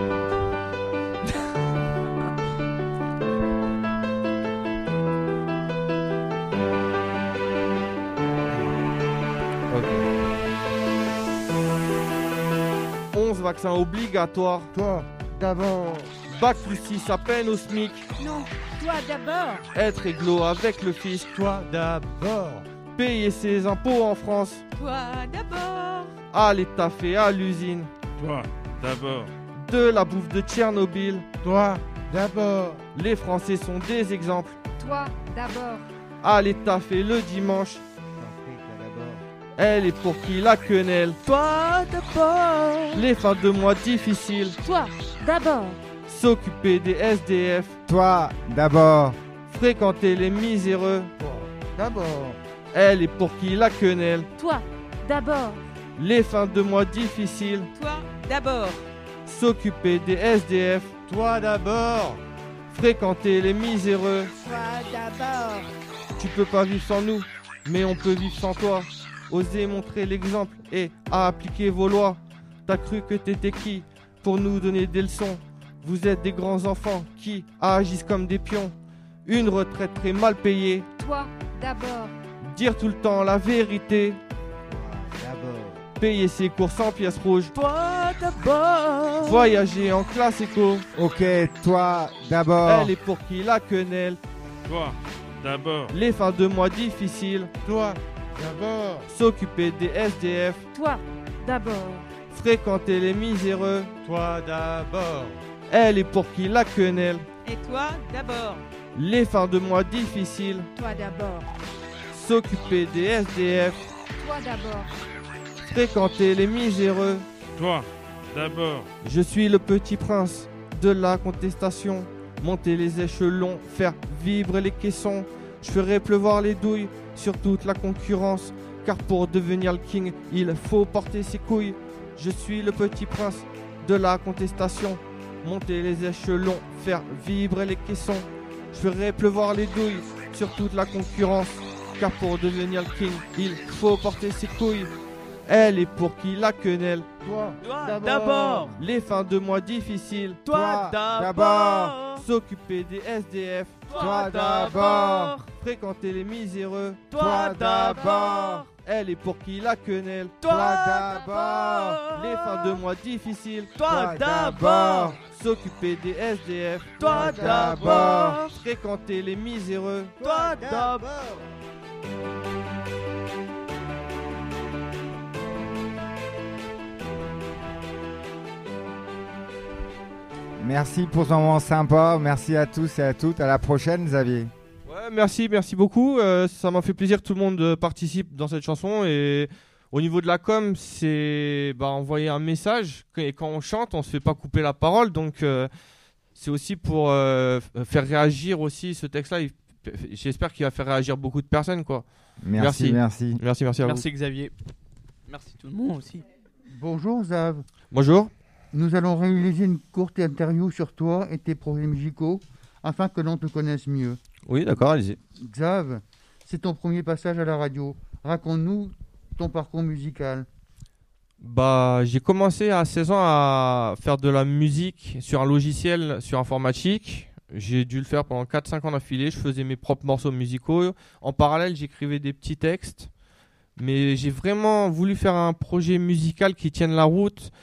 onze vaccins obligatoires. Toi, d'abord. Bac plus six à peine au SMIC. Non, toi d'abord. Être églo avec le fisc. Toi d'abord. Payer ses impôts en France. Toi d'abord. Aller taffer à l'usine. Toi, d'abord. De la bouffe de Tchernobyl. Toi, d'abord. Les Français sont des exemples. Toi d'abord. Aller taffer le dimanche. Elle est pour qui la quenelle. Toi d'abord. Les fins de mois difficiles. Toi d'abord. S'occuper des S D F. Toi d'abord. Fréquenter les miséreux. Toi d'abord. Elle est pour qui la quenelle. Toi d'abord. Les fins de mois difficiles. Toi d'abord. S'occuper des S D F. Toi d'abord. Fréquenter les miséreux. Toi d'abord. Tu peux pas vivre sans nous, mais on peut vivre sans toi. Osez montrer l'exemple et à appliquer vos lois. T'as cru que t'étais qui pour nous donner des leçons? Vous êtes des grands enfants qui agissent comme des pions. Une retraite très mal payée. Toi d'abord. Dire tout le temps la vérité. Payer ses courses en pièces rouges. Toi d'abord. Voyager en classe éco. Ok, toi d'abord. Elle est pour qui la quenelle. Toi, d'abord. Les fins de mois difficiles. Toi d'abord. S'occuper des S D F. Toi d'abord. Fréquenter les miséreux. Toi d'abord. Elle est pour qui la quenelle. Et toi d'abord. Les fins de mois difficiles. Toi d'abord. S'occuper des S D F. Toi d'abord. Fréquenter les miséreux. Toi, d'abord. Je suis le petit prince de la contestation. Monter les échelons, faire vibrer les caissons. Je ferai pleuvoir les douilles sur toute la concurrence. Car pour devenir le king, il faut porter ses couilles. Je suis le petit prince de la contestation. Monter les échelons, faire vibrer les caissons. Je ferai pleuvoir les douilles sur toute la concurrence. Car pour devenir le king, il faut porter ses couilles. Elle est pour qui la quenelle. Toi, Toi d'abord. Les fins de mois difficiles. Toi d'abord. S'occuper des S D F. Toi d'abord. Fréquenter les miséreux. Toi d'abord. Elle est pour qui la quenelle. Toi d'abord. Les fins de mois difficiles. Toi d'abord. S'occuper des S D F. Toi d'abord. Fréquenter les miséreux. Toi d'abord. Merci pour ce moment sympa. Merci à tous et à toutes. À la prochaine, Xavier. Ouais, merci, merci beaucoup. Euh, ça m'a fait plaisir que tout le monde euh, participe dans cette chanson. Et au niveau de la com, c'est bah, envoyer un message. Et quand on chante, on se fait pas couper la parole. Donc, euh, c'est aussi pour euh, faire réagir aussi ce texte-là. Il- J'espère qu'il va faire réagir beaucoup de personnes, quoi. Merci, merci. Merci, merci à Merci vous. Xavier. Merci tout le monde aussi. Bonjour Zav. Bonjour. Nous allons réaliser une courte interview sur toi et tes projets musicaux afin que l'on te connaisse mieux. Oui, d'accord, allez-y. Xav, c'est ton premier passage à la radio. Raconte-nous ton parcours musical. Bah, j'ai commencé à seize ans à faire de la musique sur un logiciel, sur informatique. J'ai dû le faire pendant quatre cinq ans d'affilée. Je faisais mes propres morceaux musicaux. En parallèle, j'écrivais des petits textes. Mais j'ai vraiment voulu faire un projet musical qui tienne la route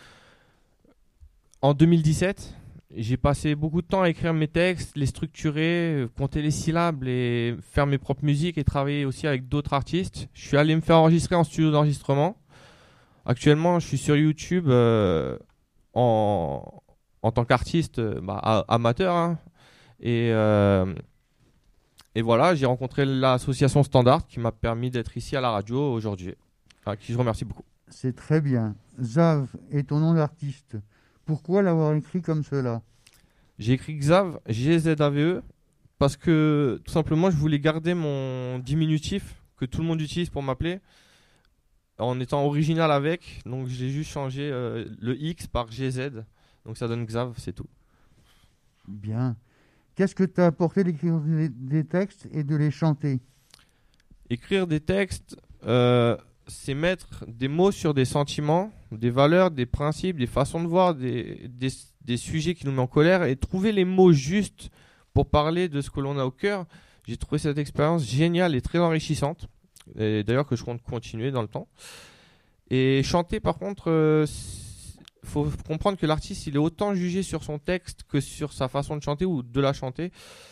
en deux mille dix-sept. J'ai passé beaucoup de temps à écrire mes textes, les structurer, compter les syllabes, et faire mes propres musiques et travailler aussi avec d'autres artistes. Je suis allé me faire enregistrer en studio d'enregistrement. Actuellement, je suis sur YouTube euh, en, en tant qu'artiste bah, amateur. Hein. Et, euh, et voilà, j'ai rencontré l'association Standard qui m'a permis d'être ici à la radio aujourd'hui. À qui je remercie beaucoup. C'est très bien. Xav est ton nom d'artiste. Pourquoi l'avoir écrit comme cela? J'ai écrit Xav, G Z A V E, parce que tout simplement je voulais garder mon diminutif que tout le monde utilise pour m'appeler en étant original avec. Donc j'ai juste changé euh, le X par G Z. Donc ça donne Xav, c'est tout. Bien. Qu'est-ce que t'as apporté d'écrire des, des textes et de les chanter? Écrire des textes, euh, c'est mettre des mots sur des sentiments, des valeurs, des principes, des façons de voir, des, des, des sujets qui nous mettent en colère et trouver les mots justes pour parler de ce que l'on a au cœur. J'ai trouvé cette expérience géniale et très enrichissante. Et d'ailleurs que je compte continuer dans le temps. Et chanter par contre, il euh, faut comprendre que l'artiste il est autant jugé sur son texte que sur sa façon de chanter ou de la chanter.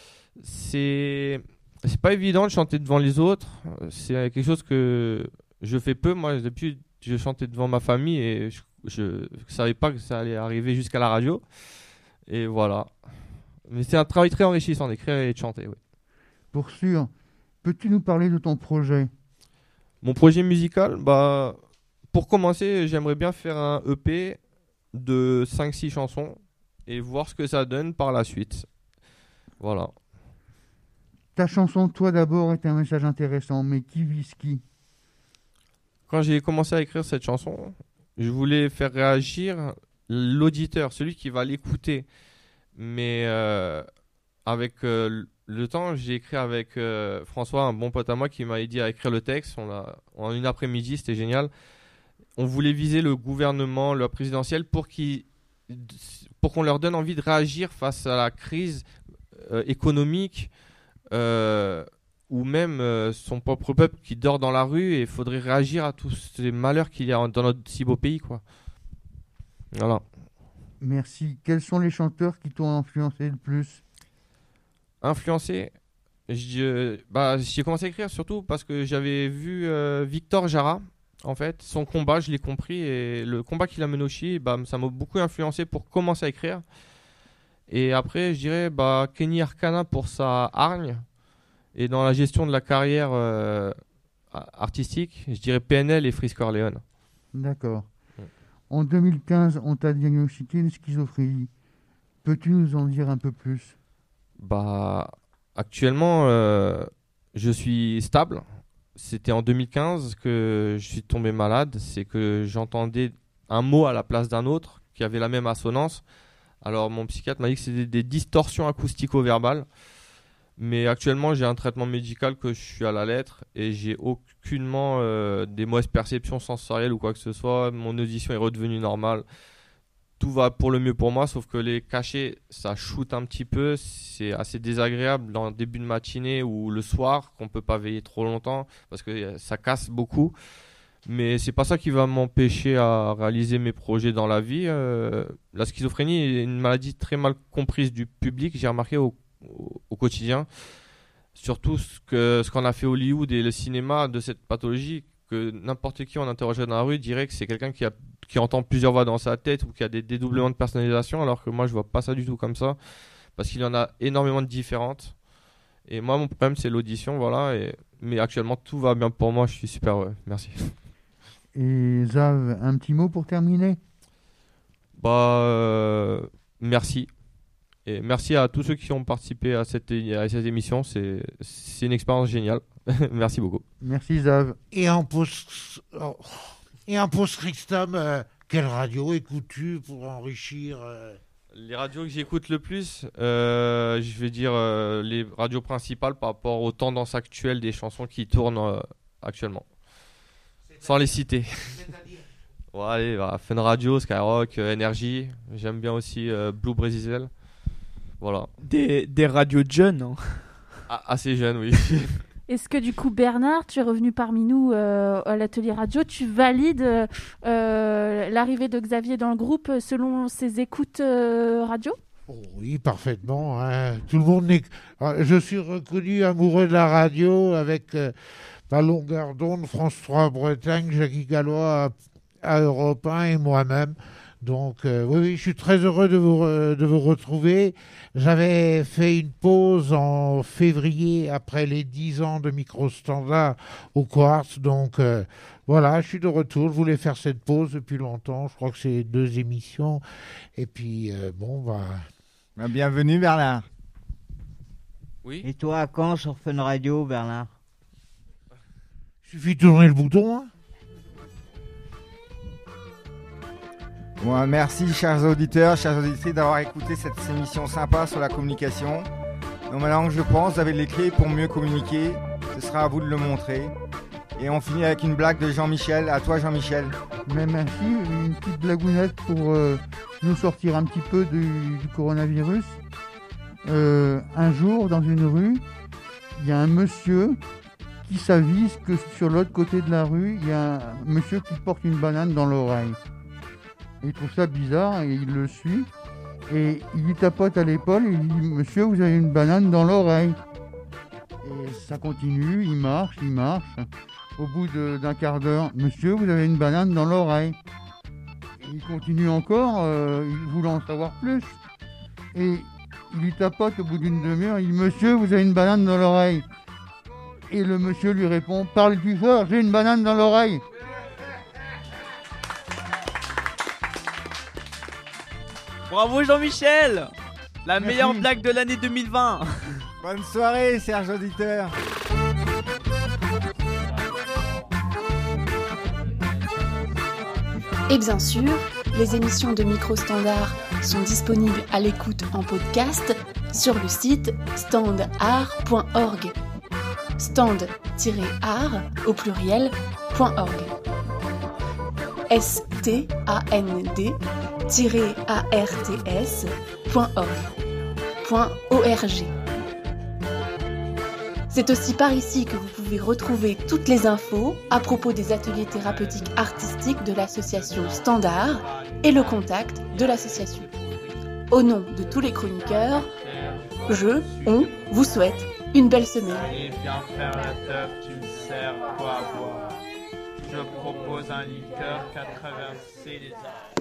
C'est c'est pas évident de chanter devant les autres. C'est quelque chose que je fais peu. Moi depuis je chantais devant ma famille et je, je, je savais pas que ça allait arriver jusqu'à la radio. Et voilà. Mais c'est un travail très enrichissant d'écrire et de chanter. Oui. Pour sûr. Peux-tu nous parler de ton projet? Mon projet musical, bah, pour commencer, j'aimerais bien faire un E P de cinq six chansons et voir ce que ça donne par la suite. Voilà. Ta chanson, Toi d'abord, est un message intéressant, mais qui vise qui? Quand j'ai commencé à écrire cette chanson, je voulais faire réagir l'auditeur, celui qui va l'écouter. Mais euh, avec euh, le temps, j'ai écrit avec euh, François, un bon pote à moi, qui m'a aidé à écrire le texte. On l'a, en une après-midi, c'était génial. On voulait viser le gouvernement, le présidentiel, pour, qu'il, pour qu'on leur donne envie de réagir face à la crise euh, économique euh, ou même euh, son propre peuple qui dort dans la rue, et il faudrait réagir à tous ces malheurs qu'il y a dans notre si beau pays, quoi. Voilà. Merci. Quels sont les chanteurs qui t'ont influencé le plus? Influencé, je, bah, j'ai commencé à écrire surtout parce que j'avais vu euh, Victor Jara, en fait, son combat, je l'ai compris, et le combat qu'il a mené au Chili, bah, ça m'a beaucoup influencé pour commencer à écrire. Et après, je dirais bah, Kenny Arcana pour sa hargne et dans la gestion de la carrière euh, artistique, je dirais P N L et Freeze Corleone. D'accord. En deux mille quinze, on t'a diagnostiqué une schizophrénie. Peux-tu nous en dire un peu plus? Bah, actuellement, euh, je suis stable. C'était en deux mille quinze que je suis tombé malade. C'est que j'entendais un mot à la place d'un autre qui avait la même assonance. Alors, mon psychiatre m'a dit que c'était des distorsions acoustico-verbales. Mais actuellement, j'ai un traitement médical que je suis à la lettre et j'ai aucunement euh, des mauvaises perceptions sensorielles ou quoi que ce soit. Mon audition est redevenue normale. Tout va pour le mieux pour moi, sauf que les cachets, ça shoot un petit peu. C'est assez désagréable dans le début de matinée ou le soir, qu'on ne peut pas veiller trop longtemps parce que ça casse beaucoup. Mais c'est pas ça qui va m'empêcher à réaliser mes projets dans la vie. Euh, la schizophrénie est une maladie très mal comprise du public, j'ai remarqué au, au, au quotidien. Surtout ce, que, ce qu'on a fait Hollywood et le cinéma de cette pathologie, que n'importe qui on interrogerait dans la rue dirait que c'est quelqu'un qui, a, qui entend plusieurs voix dans sa tête ou qui a des dédoublements de personnalisation, alors que moi je vois pas ça du tout comme ça, parce qu'il y en a énormément de différentes. Et moi mon problème c'est l'audition, voilà. Et, mais actuellement tout va bien pour moi, je suis super heureux, merci. Et Xav, un petit mot pour terminer? Bah euh, merci. Et merci à tous ceux qui ont participé à cette, à cette émission, c'est, c'est une expérience géniale. Merci beaucoup. Merci Xav. Et en post, oh, et en post-scriptum, euh, quelle radio écoutes-tu pour enrichir euh... Les radios que j'écoute le plus, euh, je vais dire euh, les radios principales par rapport aux tendances actuelles des chansons qui tournent euh, actuellement. C'est sans les citer. Ouais, allez, bah, Fun Radio, Skyrock, euh, Energy. J'aime bien aussi euh, Blue Brésil. Voilà. Des, des radios jeunes. Hein. Ah, assez jeunes, oui. Est-ce que du coup, Bernard, tu es revenu parmi nous euh, à l'atelier radio, tu valides euh, euh, l'arrivée de Xavier dans le groupe selon ses écoutes euh, radio ? Oui, parfaitement. Hein. Tout le monde n'est... Je suis reconnu amoureux de la radio avec euh, ma longueur d'onde, France trois Bretagne, Jackie Gallois à, à Europe un et moi-même. Donc euh, oui, oui, je suis très heureux de vous, re- de vous retrouver. J'avais fait une pause en février après les dix ans de micro-standard au Quartz. Donc euh, voilà, je suis de retour. Je voulais faire cette pause depuis longtemps. Je crois que c'est deux émissions. Et puis euh, bon, bah... Bienvenue Bernard. Oui. Et toi, à quand sur Fun Radio, Bernard? Il suffit de tourner le bouton. Hein. Bon, merci chers auditeurs, chers auditrices d'avoir écouté cette émission sympa sur la communication. Donc maintenant que je pense, vous avez les clés pour mieux communiquer. Ce sera à vous de le montrer. Et on finit avec une blague de Jean-Michel. À toi Jean-Michel. Mais merci, une petite blagounette pour euh, nous sortir un petit peu du, du coronavirus. Euh, un jour, dans une rue, il y a un monsieur qui s'avise que sur l'autre côté de la rue, il y a un monsieur qui porte une banane dans l'oreille. Il trouve ça bizarre et il le suit. Et il lui tapote à l'épaule et il dit « Monsieur, vous avez une banane dans l'oreille ». Et ça continue, il marche, il marche. Au bout de, d'un quart d'heure, « Monsieur, vous avez une banane dans l'oreille ». Il continue encore, euh, voulant en savoir plus. Et il lui tapote au bout d'une demi-heure, il dit « Monsieur, vous avez une banane dans l'oreille ». Et le monsieur lui répond « Parle plus fort, j'ai une banane dans l'oreille ». Bravo Jean-Michel, la Merci. meilleure blague de l'année deux mille vingt. Bonne soirée, Serge Auditeur. Et bien sûr, les émissions de Micro Standard sont disponibles à l'écoute en podcast sur le site stand art point org. stand-art au pluriel .org. S T A N D A R T S point org. C'est aussi par ici que vous pouvez retrouver toutes les infos à propos des ateliers thérapeutiques artistiques de l'association Standard et le contact de l'association. Au nom de tous les chroniqueurs, je, on vous souhaite une belle semaine. Allez, viens faire la teuf, tu me sers quoi à boire. Je propose un liqueur qu'a traversé les arbres.